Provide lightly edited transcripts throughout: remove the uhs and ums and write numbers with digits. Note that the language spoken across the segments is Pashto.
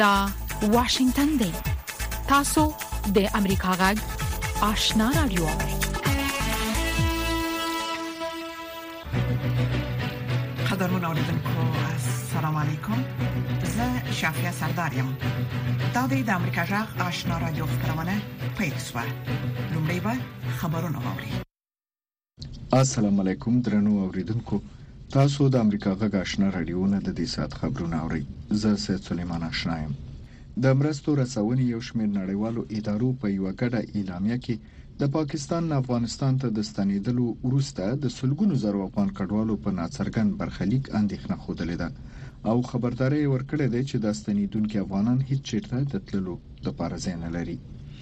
دا واشنگتن دی. تاسو د امریکا غږ آشنا رادیو. قدرمن اوریدونکو السلام علیکم. زه شافیا سردارم. دا د امریکا غږ آشنا رادیو خبرونه پیښه. لومړی به خبرونه واوري. السلام علیکم درنو اوریدونکو. تاسو د امریکا غږ آشنا رادیو نه د دې سات خبرونه اورئ. زه سید سلیمان آشنا یم. د مرستو رسونې یو شمېر نړیوالو ادارو په یو ګډه اعلامیه کې د پاکستان نه افغانستان ته د ستنېدلو وروسته د سلګونو زرو افغان کډوالو په ناڅرګند برخلیک اندېښنه خوده ده او خبرداري ورکړې ده چې د ستنېدونکو افغانان هیڅ چیرته د تللو لپاره ځای نه لري.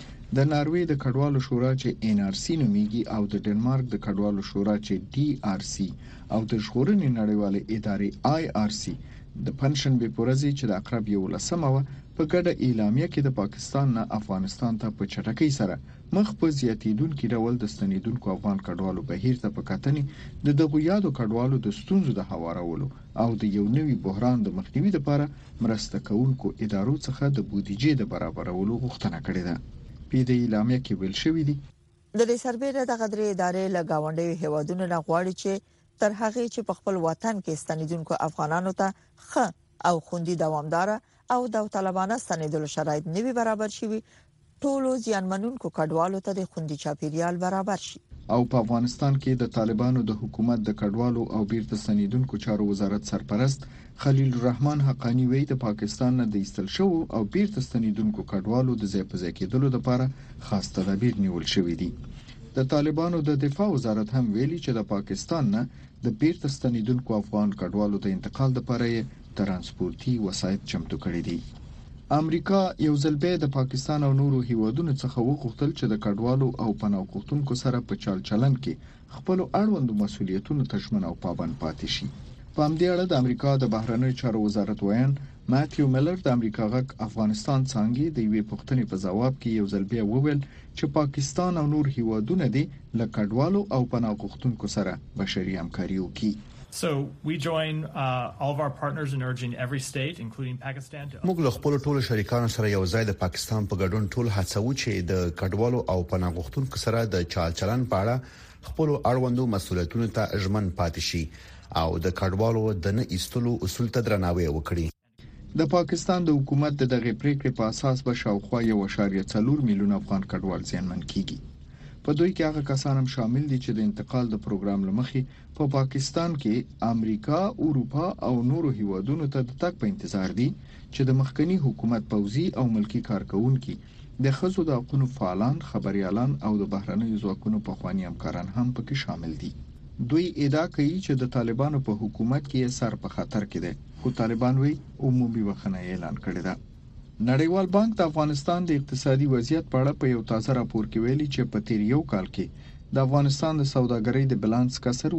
د ناروې د کډوالو شورا چې NRC نومیږي او د ډنمارک د کډوالو شورا چې DRC او د ژغورنې نړیوالې ادارې IRC د پنځشنبه په ورځ چې د اقرب 11 په ګډه اعلامیه کې د پاکستان نه افغانستان ته په چټکۍ سره مخ په زیاتیدونکو ډول د ستنېدونکو افغان کډوالو بهیر ته په کتنې د دغو یادو کډوالو د ستونزو د هوارولو او د یو نوي بحران د مخنیوي لپاره مرسته کوونکو ادارو څخه د بودیجې د برابرولو غوښتنه کړې ده. په دې اعلامیه کې ویل شوی دی د دې سربېره د غدري ادارې لګاونډي هیوادونو نه غواړي چې تر هغه چې په خپل وطن کې ستنېدونکو افغانانو ته ښه او خوندي دوامدار او داوطلبانه ستنېدلو شرایط نوي برابر شي، ټولو ځانمنونکو کډوالو ته د خوندي چاپیریال برابر شي. او په افغانستان کې د طالبانو د حکومت د کډوالو او بیرته ستنېدونکو چارو وزارت سرپرست خلیل الرحمن حقانی وی د پاکستان نه د ایستل شو او بیرته ستنېدونکو کډوالو د ځای په ځای کېدلو لپاره خاص تدابیر نیول شوې دي. د طالبانو د دفاع وزارت هم ویلي چې د پاکستان نه د بیرته ستنېدونکو افغان کډوالو د انتقال لپاره ترانسپورتي وسایط چمتو کړي دي. امریکا یو ځل بیا د پاکستان او نورو هیوادونو څخه وغوښتل چې د کډوالو او پناه غوښتونکو سره په چال چلن کې خپل اړوند مسؤلیتونو ته ژمن او پابند پاتې شي. په همدې اړه د امریکا د بهرنیو چارو وزارت ویان ماتیو میلر د امریکا غږ افغانستان څنګه د یوې پوښتنې په جواب کې یو ځل بیا وویل چې پاکستان او نور هیوادونه دي له کډوالو او پناه غوښتونکو سره بشري همکاري وکړي. So we join all of our partners in urging every state, including Pakistan. موږ له خپل ټولو شریکانو سره یو ځای د پاکستان په ګډون ټول هڅو چې د کډوالو او پناه غوښتونکو سره د چال چلن په اړه خپل اړوندو مسؤلیتونو ته ژمن پاتې شي او د کډوالو د نه ایستلو اصول ته درناوی وکړي. د پاکستان د حکومت د دغه پریکړې په اساس به شاوخوا 1.4 میلیون افغان کډوال ځانمن کیږي. په دوی کې هغه کسان هم شامل دي چې د انتقال د پروګرام لمخې په پاکستان کې امریکا، اروپا او نورو هیوادونو ته د تګ په انتظار دي چې د مخکنی حکومت پوځي او ملکی کارکونکو د خزو د حقوقو فعالان، خبريالان او د بهرنیو ځواکونو په خواني همکاران هم پکې شامل دي. دوی ادعا کوي چې د طالبانو په حکومت کې سر په خطر کې ده، خو طالبان وی عمومي وخنه اعلان کړی ده. نړیوال بانک د افغانستان د اقتصادي وضعیت په اړه په یو تازه راپور کې ویلي چې په تیر یو کال کې د افغانستان د سوداګرۍ د بیلانس کسر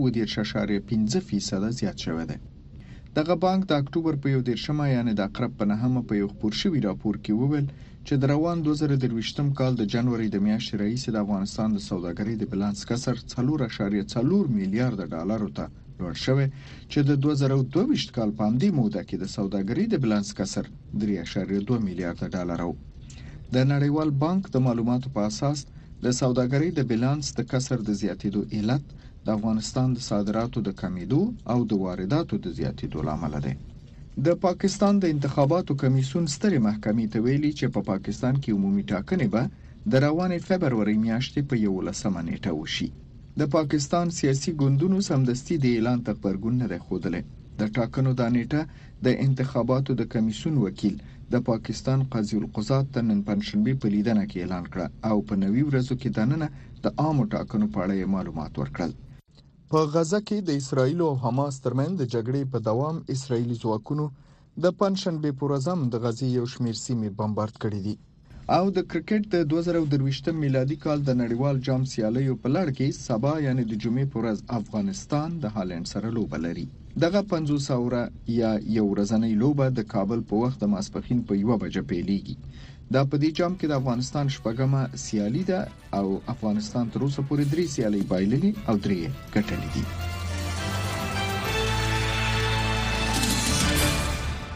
10.5% زیات شوی دی. دغه بانک د اکتوبر په 11 یعنی د اقرب په 9 په یو خبر شوی راپور کې وویل چې د روان 2023 کال د جنوري د میاشتې راهیسې د افغانستان د سوداګرۍ د بیلانس کسر 4.4 میلیارډ ډالرو ته لوړ شوی چې د 2022 کال په همدې موده کې د سوداګرۍ د بیلانس کسر 3.2 میلیارډ ډالر و. د نړیوال بانک د معلوماتو په اساس د سوداګرۍ د بیلانس د کسر د زیاتېدو علت د افغانستان د صادراتو د کمیدو او د وارداتو د زیاتېدو لامل دی. د پاکستان د انتخاباتو کمیسیون سترې محکمې ته ویلي چې په پاکستان کې عمومي ټاکنې به د روانې فبرवरी میاشتې په 11 نیټه وشي. د پاکستان سیاسي ګوندونو سمدستي د اعلان ته خبرګون نه خوده. د ټاکنو د نیټه د انتخاباتو د کمیسیون وکیل د پاکستان قاضي القضات ته نن پنځشنبه په لیدنه کې اعلان کړ او په 90 ورځو کې دننه د عامو ټاکنو په اړه معلومات ورکړل. په غزه کې د اسرایل او حماس ترمنځ د جګړې په دوام اسرایلی ځواکونو د پنځشنبه په ورځ د غزې یو شمېر سیمې بمبارد کړې دي. او د کرکټ د 2023 میلادي کال د نړیوال جام سیالیو په لړ کې سبا یعنی د جمعې په ورځ افغانستان د هالند سره لوبه لري. دغه 500 اوره یا یو ورځنۍ لوبه د کابل په وخت د ماسپښین په 1 بجې پیلېږي. دا په دې جام کې د افغانستان شپږمه سیالي ده او افغانستان تر اوسه پورې 3 سیالي بایللي او 3 ګټلې دي.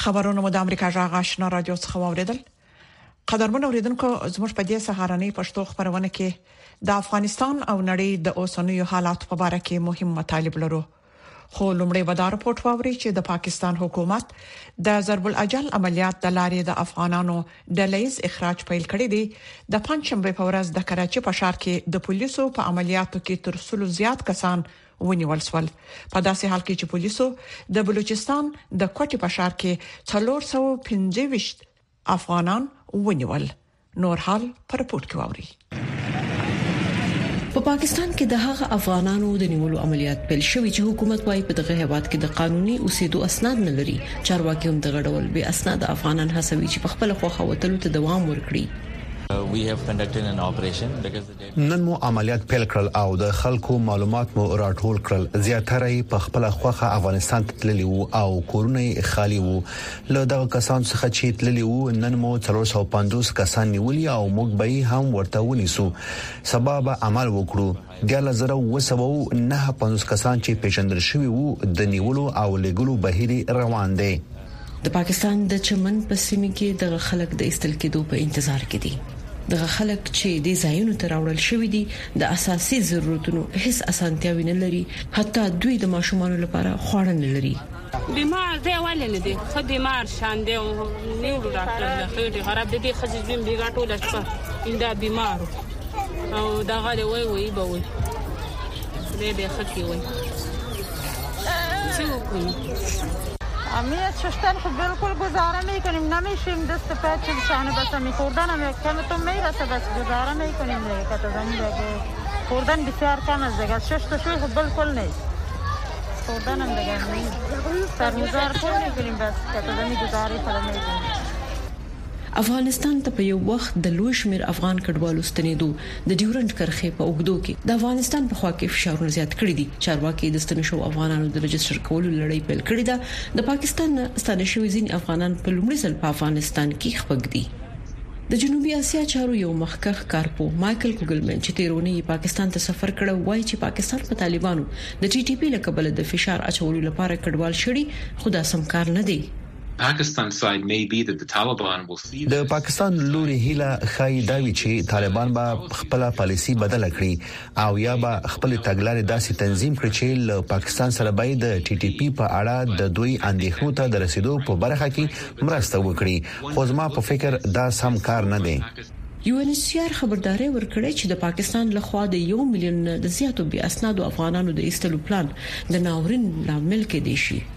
خبرونه مو د امریکا جغ آشنا رادیو څخه واوریدل. قدرمن اوریدونکو زموږ په دې سهارنۍ پښتو خبرونه کې د افغانستان او نړۍ د اوسنیو حالات په اړه کې مهم مطالب لرو. خو لومړی به دا راپورټ واوري چې د پاکستان حکومت د ضرب الاجل عملیات د لارې د افغانانو د لیز اخراج پیل کړی دی. د پنځشنبه په ورځ د کراچي په ښار کې د پولیسو په عملیاتو کې تر 100 زیات کسان ونیول شول. په داسې حال کې چې پولیسو د بلوچستان د کوټي په ښار کې 415 افغانان ونیول. نور حال پر رپورت کې واوري. په پاکستان کې د هغه افغانانو د نیولو عملیات پیل شوی چې حکومت وايي په دغه هیواد کې د قانوني اوسېدو اسناد نه لري. چارواکي هم د غډول به اسناد افغانان هڅوي چې په خپل خوخه وتلو ته دوام ورکړي. نن مو عملیات پیل کړل او د خلکو معلومات مو راټول کړل. زیاتره په خپل خوخه افغانستان ته تللی وو او کورونه خالی وو. له دغه کسان څخه چې تللی وو نن مو 450 کسان نیولي او موږ به هم ورته ونیسو. سبب عمل وکړو. د 1950 کسان چې پیژندل شوی وو د نیولو او لګولو بهیر روان دي. د پاکستان د چمن په سیمه کې د خلک د استل کېدو په انتظار کې دي. دغه خلک چې د ځایونو ته راوړل شوی دي د اساسي ضرورتونو هیڅ اسانتیاوي نه لري. حتی دوی د ماشومانو لپاره خواړه نه لري. بیمار دی ولې دی خو بیمار شان دی نیولو ډاکټر خېټه خراب دي خځې زم بیګاټو لښکا انده بیمار او دغه دی وای به وای دې خکې وای څه کوي. امیت ششتن خب بالکل گزاره میکنیم نمیشیم دست پا چلشانه بس همی خوردن همی کمتون میرسه بس گزاره میکنیم دیگه که تازمی دیگه خوردن بسیار کم از دیگه شش تا شوی خب بالکل نیست خوردن هم دیگه نیست سرمزار کل میکنیم بس که تازمی گزاره خدا میکنیم. افغانستان ته په یو وخت د لوی شمیر افغان کډوالو ستنېدو د ډیورنت کرښې په اوګدو کې د افغانستان په خوا کې فشارونه زیات کړي دي. چارواکي د ستنې شو افغانانو د رجستر کولو لړۍ پیل کړې ده. د پاکستان ستنې شوی ځین افغانان په لومړي ځل په افغانستان کې خپګ دي. د جنوبي اسیا چارو یو مخکښ کارپو مایکل کوګلمن چې تیرونی پاکستان ته سفر کړو وایي چې پاکستان په طالبانو د ټي ټي پی لقب د فشار اچولو لپاره کډوال شړي خو دا سم کار نه دی. Pakistan side may be that the Taliban will see د پاکستان لوري هیله خای داوی چې طالبان به خپل پالیسی بدل کړي او یا به خپل تګلارې داسې تنظیم کړي چې له پاکستان سره به د ټي ټي پی په اړه د دوی اندېښنو ته د رسیدو په برخه کې مرسته وکړي. خو زما په فکر دا سم کار نه دی. UNHCR خبرداري ورکړې چې د پاکستان لخوا د 1 میلیون د زیاتو بي اسنادو افغانانو د ایستلو پلان د ناورین لامل کې دی شي.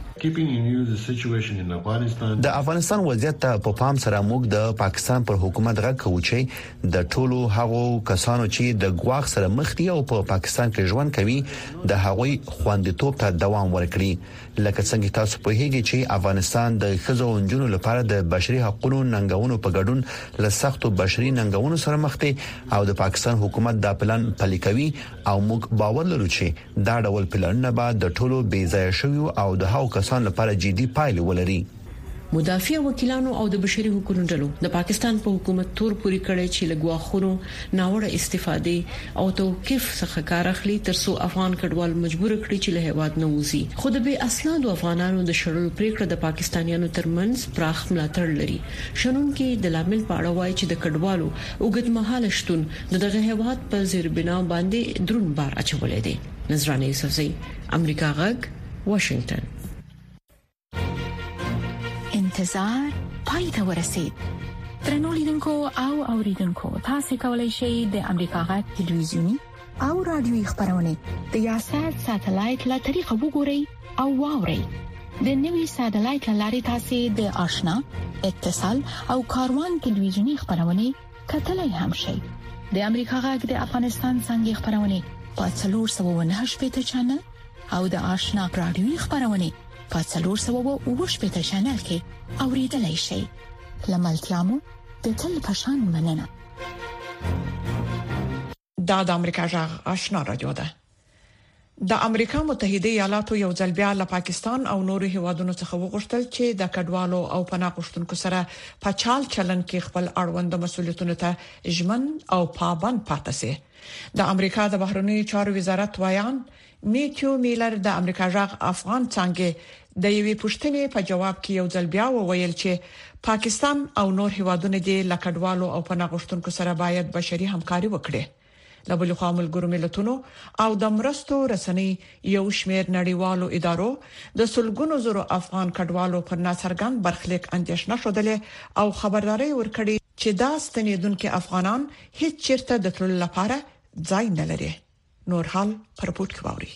د افغانستان وضعیت ته په پام سره موږ د پاکستان پر حکومت غږ کوو چې د ټولو هغو کسانو چې د ګواښ سره مخ دي او په پاکستان کې ژوند کوي د هغوی خوندیتوب ته دوام ورکړي. لکه څنګه تاسو په هیګي چې افغانستان د ښځو او نجونو لپاره د بشري حقوقو ننګونو په ګډون له سختو بشري ننګونو سره مخ دي او د پاکستان حکومت دا پلان پلي کوي او موږ باور لرو چې دا ډول پلانونه به د ټولو بې ځای شوی او د هغو لپاره جدي پایلې ولري. مدافع وکیلانو او د بشري حقوقو ډلو د پاکستان په حکومت تور پوری کړی چې لګواخونو ناوړه استفاده او توقيف څخه کار اخلي ترڅو افغان کډوال مجبور کړي چې له هیواد نه وځي. خو د بې اسنادو افغانانو د شړلو پریکړه د پاکستانیانو ترمنځ پراخ ملاتړ لري. شنونکو د لامل په اړه وایي چې د کډوالو اوږدمهاله شتون دغه هیواد په زیربنا باندې درون بار اچولې دي. نظرانه یوسفزئی امریکا غږ واشنگټن. انتظار پای ته ورسید. ترنو لیدونکو او اوریدونکو تاسو کولی شئ د امریکا غږ ټلویزیونی او رادیوي خبرونه د یاشر ساتلایت له طریقو وګورئ او واورئ. د نوي ساتلایت لارې تاسو د آشنا اتصال او کاروان ټلویزیونی خبرونه کتلای هم شئ. د امریکا غږ د افغانستان څنګه خبرونه په 498 چنل او د آشنا رادیوي خبرونه په 498 چنل کې اوریدلای شئ. لملتيامو د تل پشان مننه. د امریکا جغ آشنا رادیو ده. د امریکا متحده ایالاتو یو ځل بیا له پاکستان او نورو هیوادونو څخه وغوښتل چې د کډوالو او پناه غوښتونکو سره په چال چلن کې خپل اړوند مسولیتونو ته ژمن او پابند پاتې شي. د امریکا د بهرنیو چارو وزارت وایان میتیو میلر د امریکا جغ افغان څنګه د یوې پوښتنې په جواب کې یو ځل بیا وویل چې پاکستان او نور هیوادونه د لکډوالو او پناه غوښتونکو سره باید بشري همکاري وکړي. له بل خوا ملګرو ملتونو او د مرستو رسنۍ یو شمېر نړیوالو ادارو د سلګونو زرو افغان کډوالو پر ناڅرګند برخلیک اندېښنه شودلې او خبرداري ورکړي چې دا ستنیدونکو افغانان هیڅ چیرته د تللو لپاره ځای نه لري. نور حال پر پورت کوي.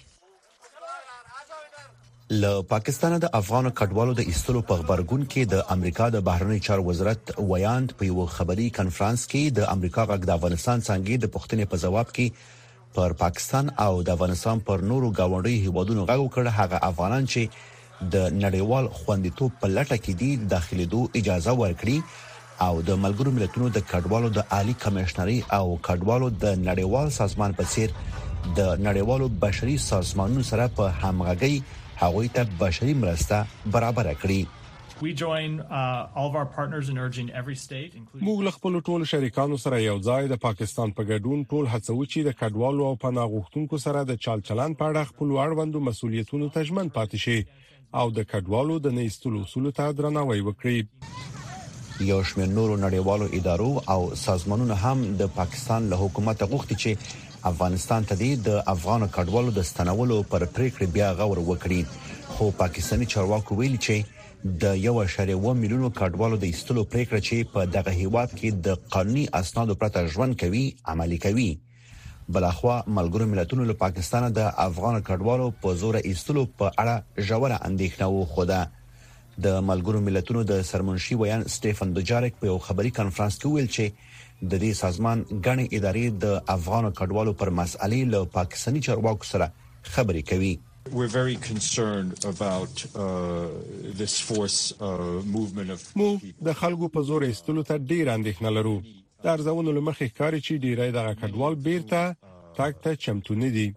له پاکستان د افغان کډوالو د ایستلو په خبرګون کې د امریکا د بهرنی چارو وزارت ویاند په یو خبري کانفرنس کې د امریکا غږ د افغانستان څنګه د پښتنې په جواب کې پر پاکستان او د افغانستان پر نورو گاونډي هیوادونو غږ وکړ هغه افغانان چې د نړیوال خوندیتوب په لټه کې دي داخليدو اجازه ورکړي او د ملګرو ملتونو د کډوالو د عالی کمشنري او کډوالو د نړیوال سازمان په څیر د نړیوالو بشري سازمانونو سره په همغږي هغوی ته بشري مرسته برابر کړي. We join all of our partners in urging every state including موږ خپل ټول شریکانو سره یو ځای د پاکستان په ګډون ټول هڅو چې د کډوالو او پناه غوښتونکو سره د چلچلن په اړه خپل اړوندو مسولیتونو ته ژمن پاتې شي او د کډوالو د نېستلو اصول ته درناوی وکړي. یو شمېر نورو نړیوالو ادارو او سازمانونو هم د پاکستان له حکومت غوښتي چې افغانستان ته د افغان کډوالو د ستنولو پر پریکړه بیا غور وکړي خو پاکستاني چارواکو ویلي چې د 1.1 میلیونو کډوالو د ایستلو پریکړه چې په دغه هیواد کې د قانوني اسنادو پرته ژوند کوي عملي کوي. بلخوا ملګرو ملتونو له پاکستان د افغان کډوالو په زور ایستلو په اړه ژوره اندېښنه وخوده. د ملګرو ملتونو د سرمنشي ویان سټيفن دوجارک په یو خبري کانفرنس کې ویل چې د دې سازمان غني ادارې د افغان کډوالو پر مسالې له پاکستاني چارواکو سره خبرې کوي. We're very concerned about this force movement of موږ د خلکو په زور ایستلو ته ډیر اندېښنه لرو. د ارزونو لمخې ښکاري چې ډیری د کډوال بیرته تاک ته چمتو نه دي.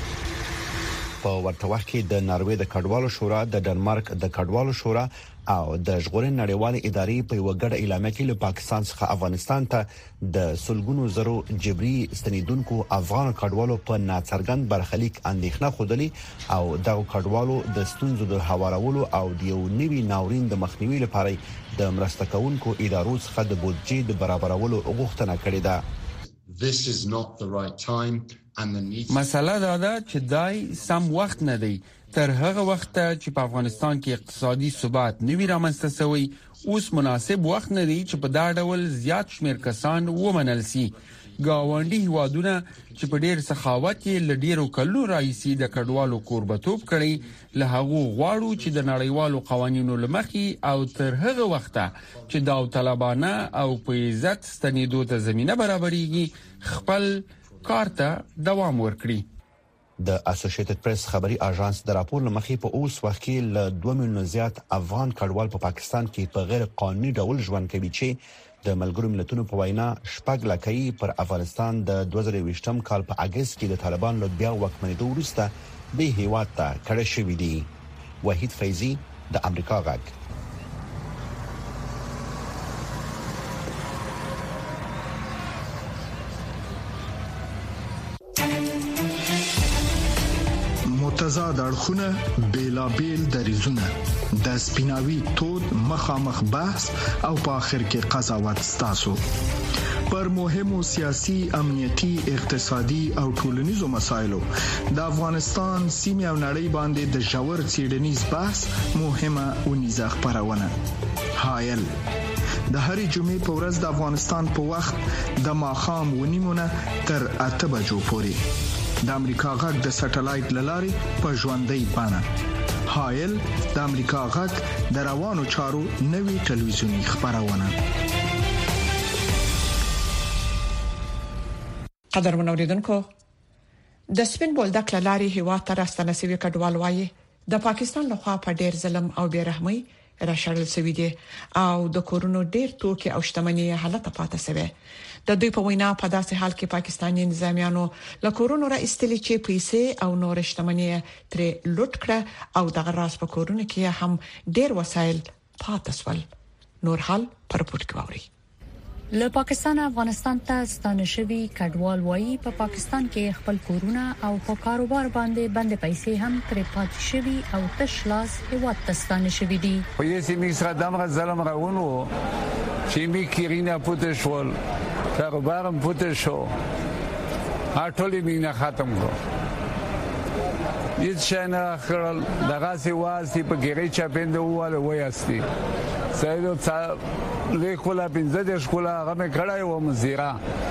په ورته وخت کې د ناروې د کډوالو شورا د ډنمارک د کډوالو شورا او د ژغورنې نړیوالې ادارې په یو ګډه اعلامیه کې له پاکستان څخه افغانستان ته د سلګونو زرو جبري ستنیدونکو افغان کډوالو په ناڅرګند برخلیک اندېښنه خوده او د کډوالو د ستونزو د هوارولو او د یو نوي ناورین د مخنیوي لپاره د مرسته کوونکو ادارو څخه د بودجې د برابرولو غوښتنه کړې ده. This is not the right time. مسله دا ده چې دای سم وخت نه دی تر هغه وخت چې په افغانستان کې اقتصادي ثبات نوي رامنځته شوی اوس مناسب وخت نه دی چې په دا ډول زیات شمیر کسان ومنل سي. گاونډي هیوادونه چې په ډیر سخاوت یې لډیرو کلو راځي د کډوالو کوربتوب کړي له هغه غواړو چې د نړیوالو قوانینو لمخې او تر هغه وخت چې داوطلبانه او په عزت ستنیدو ته زمينه برابرېږي خپل کارته دوام ورکړي. د اسوسییټډ پریس خبري اژانس د راپور لمخې په اوس وخت کې له 2 میلیون زیات افغان کډوال په پاکستان کې په غیر قانوني ډول ژوند کوي چې د ملګرو ملتونو په وینا شپږ لکۍ پر افغانستان د 2020م کال په اگست کې د طالبان له بیا واکمنېدو وروسته به هیواد ته کډه شوې دي. وحید فیضی د امریکا غږ. متضاد اړخونه بیلابیل دریزونه د سپیناوي تود مخامخ بحث او په اخر کې قضاوت ستاسو پر مهمو سیاسي امنیتي اقتصادي او ټولنیزو مسایلو د افغانستان سیمه او نړۍ باندې د ژور څېړنیز بحث مهمه ونیزه خبرونه حایل د هرې جمعې په ورځ د افغانستان په وخت د ماښام ونیمونه تر 8 بجو پورې د امریکا غږ د سټلایټ لارې په ژوندۍ بانه حایل د امریکا غږ د روانو چارو نوي ټلویزیونی خبرونه. قدرمن اوریدونکو د سپین بولدک لارې هوا تر راستنه سوي کډوال وایي د پاکستان لخوا په ډیر ظلم او بیرحمۍ راشړل شوی دی او د کورونو ډیر توکي او شتمنۍ حالت پاتې شوی. د دوی په وینا په داسې حال کې پاکستاني نظامیانو له کورونو را استلې چې پیسې او نور شتمنۍ ترې لوټ کړه او دغه راز په کورونو کې هم ډیر وسایل پاتې شول. نور حال پر پورت کوي. له پاکستان افغانستان ته ستانه شوی کډوال وایي په پاکستان کې خپل کورونه او په کاروبار باندې پیسې هم پرې پاتې شوی او تشلاس هیواد ته ستانه شوی دي. په یوه سیمه سره دمر ظلم راونو چې می کیرینا پوتې شول کاروبارم پوتې شو هټولې مینه ختم کو هیڅ شي نه خړل دغه سی واسي په ګری چاپند واله وایستي سایدو لیکولا پنځه د شکولا هغه مې کړای و مزیرا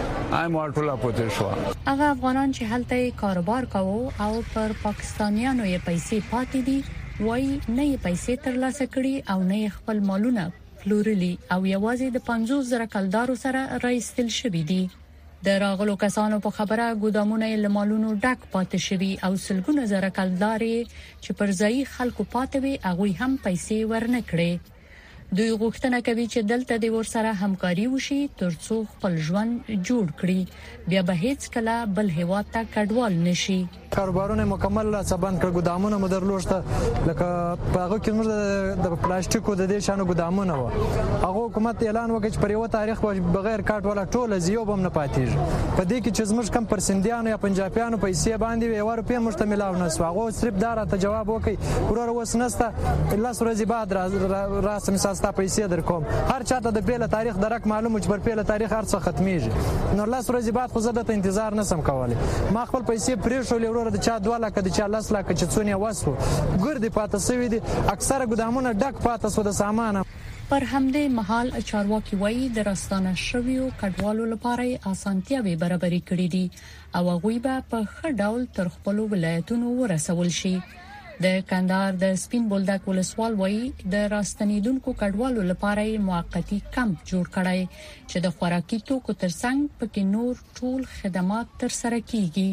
آی مارټولا پوتې شو. هغه افغانان چې هلته کاروبار کوي او پر پاکستانیانو یې پیسې پاتې دي وایي نه یې پیسې ترلاسه کړي او نه خپل مالونه پلورلي او یوازې د 50,000 کلدارو سره راایستل شوی دي. د راغلو کسانو په خبره ګودامونه له مالونو ډک پاتې شوی او سلګونه زره کلدارې چې پر ځای خلکو پاتې وي هغه هم پیسې ورنکړي. دوی غوښتنه کوي چې دلته د ورسره همکاري وشي ترڅو خپل ژوند جوړ کړي بیا به هیڅ کله بل هیواد ته کډوال نشي. کاروبارونه مکمل سبان کړ ګودامونه مدرلوشته لکه هغه کې موږ د پلاستیکو د دې شانو ګودامونه و هغه حکومت اعلان وکړ چې پر یو تاریخ بغیر کارت ولا ټول زیو بم نه پاتېږي. په دې کې چې زموږ کم پرسندیانو یا پنجابیانو پیسې باندې یو روپیا مشتملاو نه سو هغه صرف دارا ته جواب وکړي ورور وسنسته الله ورځې بعد راسم ساستا پیسې در کوم هر چاته د بیل تاریخ درک معلوم چې پر بیل تاریخ هر څه ختميږي نو الله ورځې بعد خو زه د انتظار نسم کولای ما خپل پیسې پرې شولې ورور د چا 2 لک د چا 10 لک چې څونه واسو ګردي پاتې سوي دي اکثره ګدامونه ډک پاتې سو د سامان. پر همدې محل چارواکي وایي د راستانه شویو کډوالو لپاره اسانتیاوي برابرې کړې دي او هغه به په ښه ډول تر خپل ولایتونو ورسول شي. د کندهار د سپین بولدک ولسوال وایي د راستنیدونکو کډوالو لپاره موقتی کمپ جوړ کړای چې د خوراکي توکو ترڅنګ پکې نور ټول خدمات تر سره کیږي.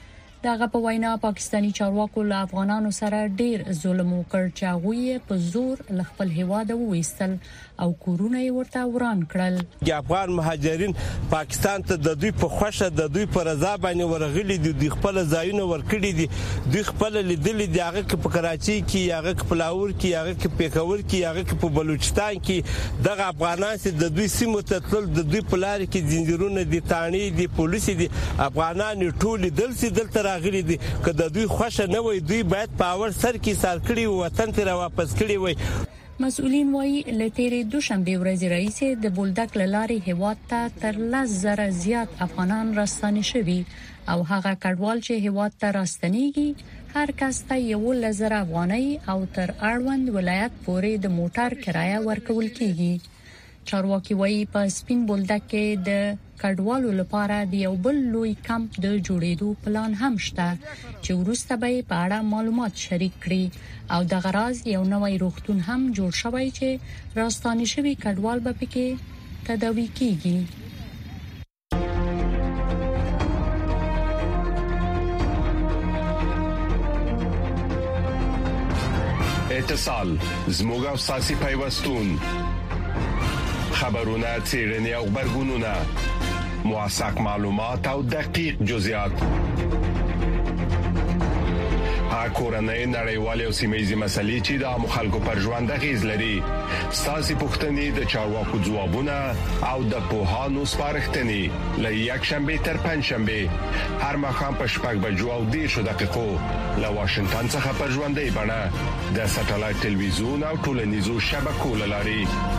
دغه په وینا پاکستانی چارواکو له افغانانو سره ډیر ظلم وکړ چې هغه په زور ل خپل هیواد وويستل او کورونه یې ورته وران کړل. افغان مهاجرین پاکستان ته د دوی په خوښه د دوی پر رضا باندې ورغلي دي د خپل ځایونه ورکړي دي د خپل لیدل دي هغه په کراچي کې هغه په لاهور کې هغه په پیښور کې هغه په بلوچستان کې دغه افغانان چې د دوی سیمو ته تل د دوی په لار کې زنجیرونه دي تانی دي پولیس دي افغانان ټول دلته راغلي دي که د دوی خوښه نه وي دوی باید په اور سر کې سار کړي وطن ته واپس کړي وي. مسؤلین وایي لتیرې دوشنبه ورځ رئیس د بولدک لارې هیواد ته تر 10,000 زیات افغانان راستنه شوي او هغه کډوال چې هیواد ته راستنیږي هر کس ته 1,000 افغانۍ او تر اړوند ولایت پورې د موټر کرایه ورکول کیږي. چارواکي وایي په سپین بولدک کې د کډوالو لپاره د یو بل لوی کمپ د جوړېدو پلان هم شته چې وروسته به په اړه معلومات شریک کړي او د غراض یو نوې روغتون هم جوړ شوی چې راستانه شوی کډوال به پکې تداوي کیږي. اتصال زموږ او ساسي پیوستون خبرونه چیرنی او خبرګونونه موثق معلومات او دقیق جزئیات کورنۍ نړیوالې او سیمه‌یزې مسلې چې د مخالکو پر ژوند غیز لري ساسي پښتنې د چارواکو ځوابونه او د پوهانو سپارښتنې لې یک شنبه تر پنځ شنبه هر مخام په شپږ بجو او 10 دقیقو له واشنگټن څخه پر ژوندۍ بڼه د ساتلایت ټلویزیون او ټولنیزو شبکو لاري.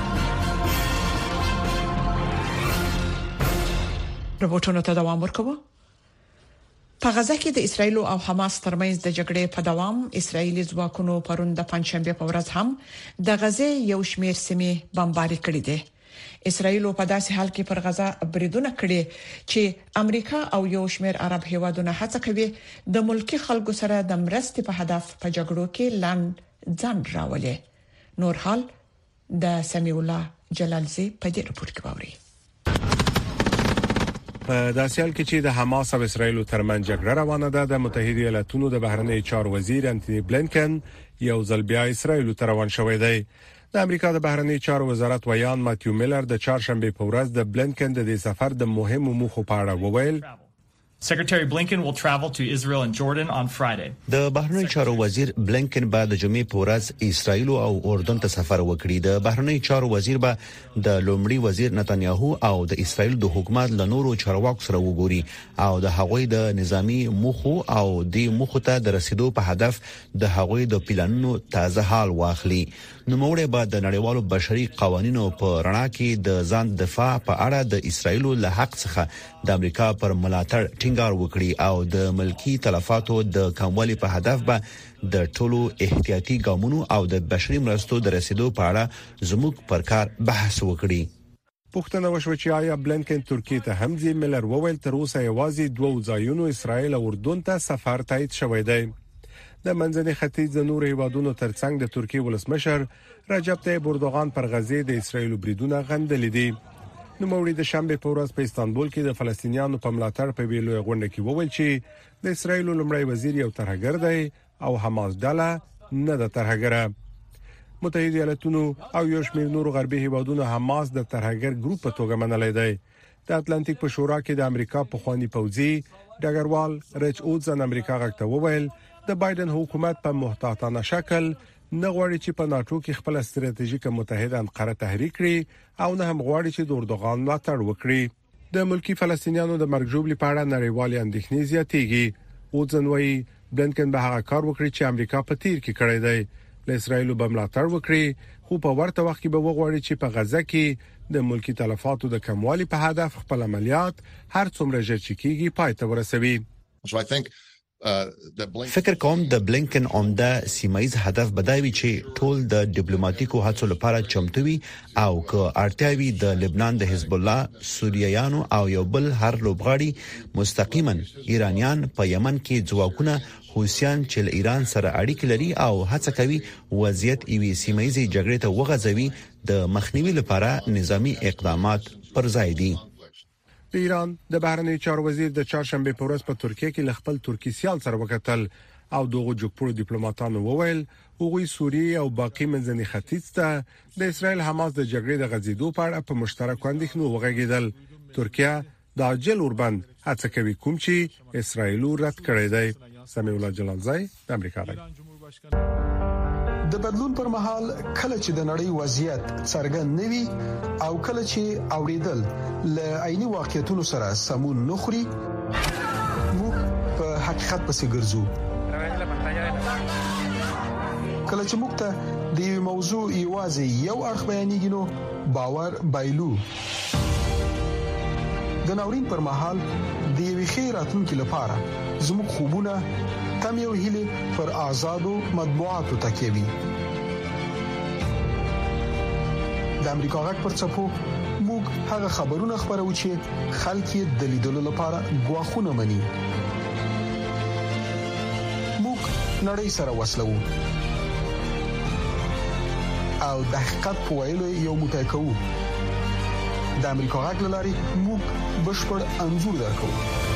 رپورټونو ته دوام ورکوي. په غزه کې د اسرایل او حماس ترمنځ د جګړې په دوام اسرایلی ځواکونو پرون د پنځشنبه په ورځ هم د غزه یو شمېر سیمې بمباري کړې دي. اسرایل په داسې حال کې پر غزه بریدونه کړي چې امریکا او یو شمېر عرب هیوادونه هڅه کوي د ملکی خلکو سره د مرستې په هدف په جګړو کې لاند ځان راولي. نور حال د سمیع الله جلالزی په دې رپورت کې ووري. په داسې حال کې چې د حماس او اسرایل ترمنځ جګړه روانه ده د متحده ایالاتونو د بهرنی چارو وزیر انټونی بلینکن یو ځل بیا اسرایل ته روان شوی دی. د امریکا د بهرنی چارو وزارت ویان ماتیو میلر د چهارشنبه په ورځ د بلینکن د سفر د مهمو موخو په اړه وویل Secretary Blinken will travel to Israel and Jordan on Friday. د بهرنی چارو وزیر بلینکن بعد د جمعې په ورځ اسرائیل او اردن ته سفر وکړي. د بهرنی چارو وزیر به د لومړي وزیر نتنیاهو او د اسرائیل د حکومت له نورو چارواکو سره وګوري او د هغوی د نظامی موخو او د موخو ته د رسیدو په هدف د هغوی د پلانونو تازه حال واخلي. نو موږ به د نړیوالو بشري قوانینو په رڼا کې د ځان دفاع په اړه د اسرائیل له حق څخه د امریکا پر ملاتړ ټینګار وکړي او د ملکی تلفاتو د کموالي په هدف به د ټولو احتیاطي ګامونو او د بشري مرستو د رسیدو په اړه زموږ پر کار بحث وکړي. پښتنه وشو چې آیا بلینکن ترکیه ته هم ځي. ملر وویل تر اوسه یوازې دوه ځایونو اسرائیل او اردن ته سفر تایید شوی دی. د منځني ختیځ د نور هیوادونو ترڅنګ د ترکیه ولسمشر رجب طیب اردوغان پر غزه د اسرائیل بریدونه غندل دي. نو موري د شنبه په ورځ په استانبول کې د فلسطینیانو په ملاتړ په ویلو غونډه کې وویل چې د اسرائیل لومړی وزیر یو ترهګر دی او حماس ډله نه د ترهګره. متحده ایالاتونو او یو شمېر نورو غربي هیوادونو حماس د ترهګر ګروپ په توګه منلای دی. د اتلانتیک په شورا کې د امریکا په خواني پوځي ډګروال ریچ اودزن امریکا غاکته وویل د بایدن حکومت په محتاطانه شکل نه غواړي چې په ناتو کې خپل ستراتیژیک متحد انقره تحریک کړي او نه هم غواړي چې د اردوغان ملاتړ وکړي. د ملکی فلسطینیانو د مرګ ژوبلې په اړه نړیوال اندېښنې زیاتېږي. اودزن وايي بلینکن به هغه کار وکړي چې امریکا په تیر کې کړی دی. له اسرائیل به ملاتړ وکړي خو په ورته وخت کې به وغواړي چې په غزه کې د ملکی تلفاتو د کموالي په هدف خپل عملیات هر څومره ژر چې کیږي پای ته ورسوي. فکر کوم د بلینکن عمده سیمایز هدف بدایوي چې ټول د ډیپلوماټیکو هڅو لپاره چمتوي او که اړتیاوي د لبنان د حزب الله سوریایانو او یو بل هر لوبغاړي مستقیما ایرانیان په یمن کې ځواکونه حوثیان چې ایران سره اړیکې لري او هڅه کوي وضعیت ایوي سیمایي جګړې ته وغځوي د مخنیوي لپاره نظامی اقدامات پر ځای دي. د ایران د بهرنی چارو وزیر د چهارشنبه په ورځ په ترکیه کې خپل ترکی سیال سره وکتل او دغه جوړپوړو ډیپلوماټانو وویل هغوی سوریه او باقی منځني ختیځ ته د اسرائیل حماس د جګړې د غځېدو په اړه په مشترک اندېښنو وغږیدل. ترکیه د عاجل اوربند هڅه کوي کوم چې اسرائیل رد کړی دی. سمیع الله جلالزای د امریکا غږ. د بدلون پر مهال کله چې د نړۍ وضعیت څرګند نوي او کله چې اوریدل ل عیني واقعیتونو سره سمون نخري موږ په حقیقت پسې ګرځو. کله چې موږ ته د یو موضوع یوازې یو اړخ بیانېږي نو باور بایلو. د ناورین پر مهال د یوې خیراتونکو لپاره زموږ خوبونه تم یو هیله پر آزادو مطبوعاتو تکیوي. د امریکا غږ پر څپو موږ هغه خبرونه خبرو چې خلک یې د لیدلو لپاره غواخونه مني. موږ نړۍ سره وسلو او د حقیقت په ویلو یو موټی کوو. د امریکا غږ لاري موږ بشپړ انځور درکو.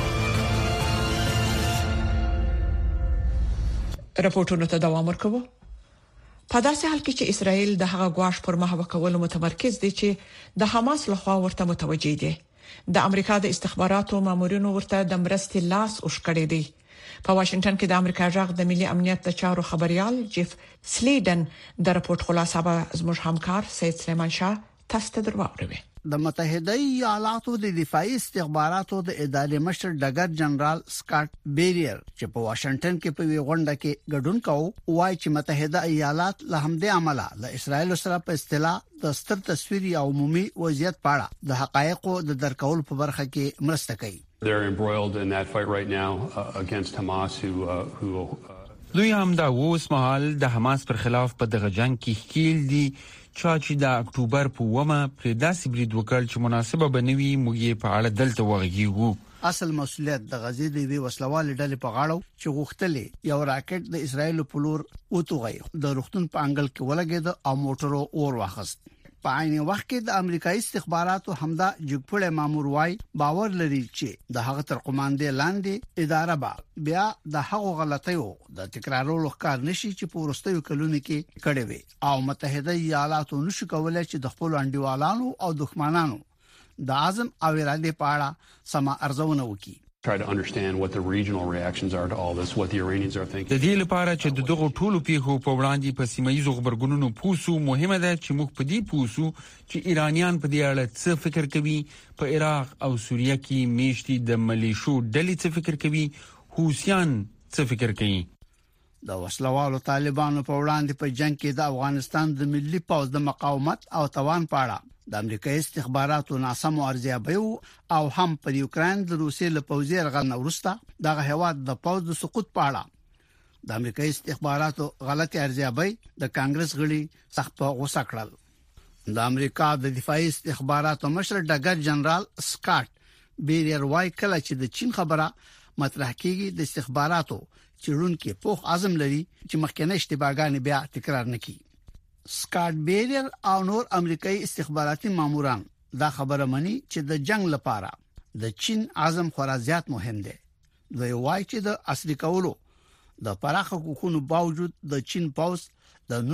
راپورټونو ته دوام ورکوي. په داسې حال کې چې اسرائیل د هغه غواش پر محو کولو متمرکز دي چې د حماس لخوا ورته متوجي دي. د امریکا د استخباراتو مامورینو ورته د مرستې لاس اوښکړی دی. په واشنگټن کې د امریکا ځخ د ملي امنیت د چارو خبريال جيف سلیډن د راپورټ خلاصه به زموږ همکار سید سلیمان شاه تاسو ته درواغوي. د متحده ایالاتو د دفاعي استخباراتو د ادارې مشر ډګر جنرال سکاټ بیریر چې په واشنگټن کې په غونډه کې ګډون کاوه وایي چې متحده ایالات له همدې عمله له اسرائیل سره په اصطلاح د ستر تصویري او عمومي وضعیت په اړه د حقایقو د درکول په برخه کې مرسته کوي. They're embroiled in that fight right now against Hamas who دوی هم دا اوس مهال د حماس پر خلاف په دغه جنگ کې ښکیل دي چې د اکتوبر په ومه پر داسې برید وکړ چې مناسبه بنوي موږ په اړه دلته وغږیږو. اصل مسؤلیت د غزې د وی وسلوال ډلې په غاړه چې غوښتلې یو راکټ د اسرائیل په لور وټوغي د روختون په انګل کې ولګید او موټرو اور واخست. په عین وخت کې د امریکایي استخباراتو همدا جګپړې مامور وای باور لري چې د هغه تر قوماندې لاندې اداره به بیا د هغو غلطیو د تکرارولو ښکار نشي چې په ورستیو کلونو کې کړي وي او متحده ایالاتو نشي کولای چې د خپل انډیوالانو او دښمنانو د اعظم او اراده په اړه سم ارزونه وکړي. try to understand what the regional reactions are to all this, what the Iranians are thinking. د دې لپاره چې دغه ټولو پیښو په وړاندې په سیمایي خبرګونونو پوسو مهمه ده چې موږ په دې پوسو چې ایرانیان په دې اړه څه فکر کوي، په عراق او سوریه کې میشتي د ملیشو ډلې څه فکر کوي، حوثیان څه فکر کوي. د وسلوالو طالبانو په وړاندې په جنگ کې د افغانستان د ملي پوځ د مقاومت او توان پاړه د امریکایي استخباراتو ناسم ارزیابي او هم پر یوکرين د روسیې له پوځي یرغل وروسته د هیواد د پوځ د سقوط پاړه د امریکایي استخباراتو غلطي ارزیابي د کانګرس غړي سخت غوسه کړل. د امریکا د دفاعي استخباراتو مشر ډګر جنرال سکاټ بیریر وای کله چې د چین خبره مطرح کیږي د استخباراتو چیرونکو په عزم لري چې مخکنه اشتباهګان بیا تکرار نکړي. سکاټ بیریر او نور امریکایي استخباراتي ماموران دا خبره مني چې د جنگ لپاره د چین عزم خورا زیات مهم دی. دوی وایي چې د اصلي کولو د پراخه حقوقو باوجود د چین پوز د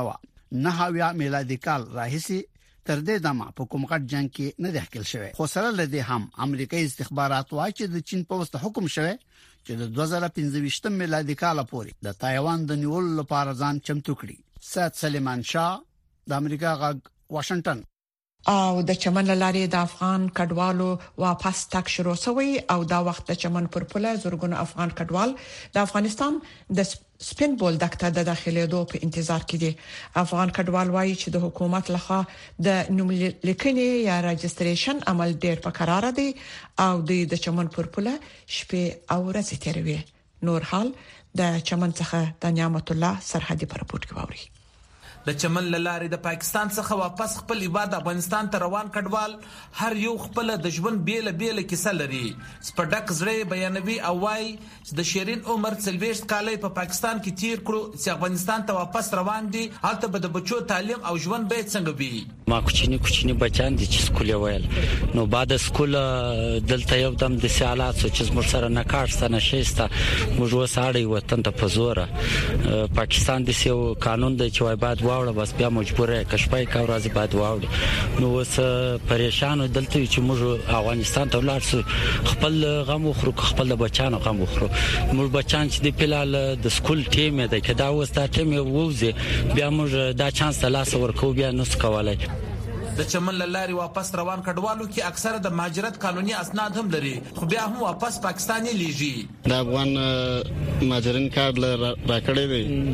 1909 میلادي کال راهیسي تر دې دمه په کوم غټ جنگ کې نه داخل شوی. خو سره لدی هم امریکایي استخبارات وایي چې د چین پوز ته حکم شوی چې د 2015 میلادي کال پورې د تایوان د نیولو لپاره ځان چمتو کړي. سید سلیمان شاه د امریکا غږ واشنگټن. او د چمن لارې د افغان کډوالو واپس تک شروع شوی او دا وخت د چمن پر پله زورګونو افغان کډوال د افغانستان د سپین بولدک ته د داخليدو په انتظار کې دي. افغان کډوال وایي چې د حکومت لخوا د نوم لیکنې یا رجستریشن عمل ډیر په قرار دی او د چمن پر پله شپې او ورځې تیروي. نور حال د چمن څخه د نعمت الله سرحدي پر رپورت کوي. د چمن لارې د پاکستان څخه واپس خپل ایباد افغانستان ته روان کډوال هر یو خپل د ژوند بیل کیسه لري. سپډک زړه بیانوي او وايي چې د شیرین عمر 40 کالې په پاکستان کې تیر کړو چې افغانستان ته واپس روان دي. هلته به د بچو تعلیم او ژوند به څنګه وي. ما کوچنی بچان دي چې سکول ویل نو بعد سکول دلته یو دم د سیالات چې موږ سره نه کارسته نشيسته موږ وساړی وطن ته پزوره پاکستان د سیو قانون د چوي بعد واوړه بس بیا مجبوره کشپای کا ورځ بعد واوړه نو وس پریشان دلته چې موږ افغانستان ته ولر خپل غم خو خپل بچانو غم خو موږ بچان چې د پلال د سکول ټیم دی کدا وستا ټیم ووزه بیا موږ دا چانس لاس ورکو بیا نس کولای. د چمن لارې واپس روان کډوالو کې اکثره د مهاجرت قانوني اسناد هم لري خو بیا هم واپس پاکستاني لیږي. د افغان مهاجرین کارت راکړی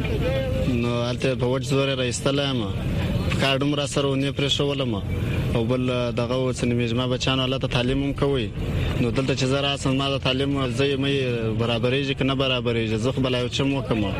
دی نو البته په وټ زور راستلم کارډم را سره ونی پر شولم او بل دغه وسنه مجمع بچانو الله ته تعلیم هم کوي نو دلته چې زرا اصل ما د تعلیم زې مې برابرېږي کنه برابرېږي زخ بلای چم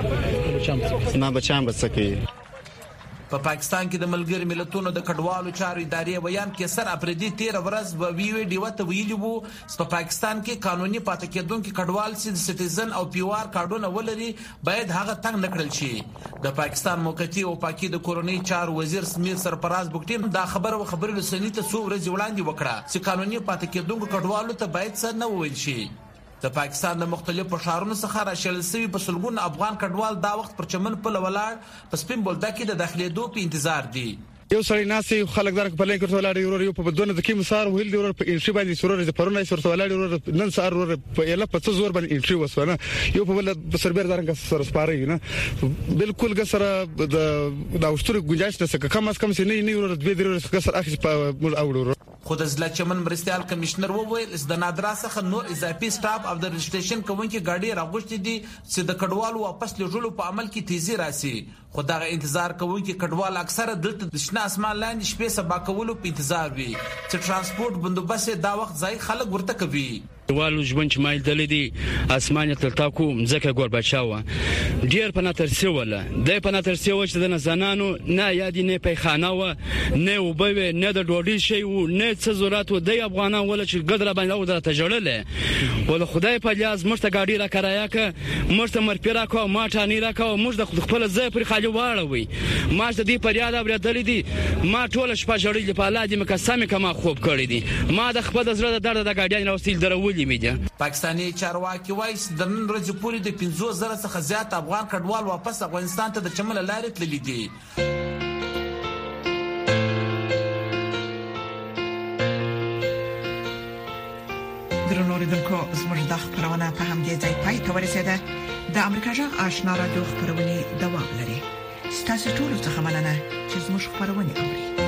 وکم ما بچان بسکی. په پاکستان کې د ملګری ملتونو د کډوالو چارو ادارې بیان کې سر اپریدي 13 ورځ به ویوي ډیوته ویلی وو په پاکستان کې قانوني پاتې کېدونکو کډوال چې سټیزن او پیوار کارډونه ولري باید هغه تنګ نکړل شي. د پاکستان موقتی او پاکي د کورونی چارو وزیر سمیر سرپراز بوکټین دا خبره رسنۍ ته څو ورځې وړاندې وکړه چې قانوني پاتې کېدونکو کډوالو ته باید څه نه وویل شي. د پاکستان د مختلفو ښارونو څخه راشل شوی په سلګونه افغان کډوال دا وخت پر چمن په لولاړ په سپین بولدک کې د داخليدو په انتظار دي. یو سړی ناسي خلک درک په لینک ورته یو په دونه د کیم سار ویل دی ور په انټری باندې سرور د پرونه سره ولاړ نن سار ور په یلا په څو زور باندې انټری وسونه یو په بل سربیر دارنګ سره سپاري نه بالکل ګسره د اوستر ګنجائش نه کم از کم سې نه ور د دوی درو سره اخیس په مول اوړو. خود ځل چمن مرستيال کمشنر وویل د نادرا څخه نور اضافي سټاف او د رجسټریشن کوونکي ګاډي راغوښتي دي چې د کډوالو واپس لږولو په عمل کې تیزی راسي. خو دا انتظار کوونکي کډوال اکثره دلته د شنه اسمان لاندې شپې سبا کولو په انتظار وي چې ترانسپورت بندوبست دا وخت ځای خلک ورته کوي. والو ژوند چې مایل دلې اسمان تل تاکو ځکه ګور بچاوه ډیر په ناترسي ولا د په ناترسي و چې د زنانو نه یادی نه پیخانه و نه وبوي نه د ډوډۍ شي و نه څه ضرورت و د افغانان ولا چې ګدر باندې او درته جوړل ولا خدای په لاس مرته ګاډي را کرایا ک مرته مرپیرا کو ما ټانی را کو موږ د خپل ځای پر خالي واړوي ما د دې پر یاد اور دلې دي ما ټول شپه جوړې په لادي مکه سم کما خوب کړی دي ما د خپل زړه د درد د ګاډي راوستل درولي. پاکستاني چارواکي وایي د نن ورځې پورې د 15,000 څخه زیات افغان کډوال واپس افغانستان ته د چمن لارې تللي دي. درنو اوریدونکو زموږ د خبرونه په همدې ځای پای ته ورسیده. د امریکا جغ آشنا رادیو خبرونه دوام لري. ستاسو ټول څه مننه چې زموږ خبرونه اوري.